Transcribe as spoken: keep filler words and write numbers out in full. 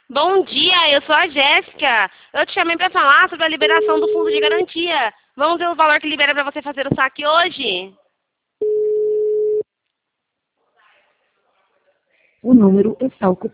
Bom dia, eu sou a Jéssica. Eu te chamei para falar sobre a liberação do fundo de garantia. Vamos ver o valor que libera para você fazer o saque hoje? O número está ocupado.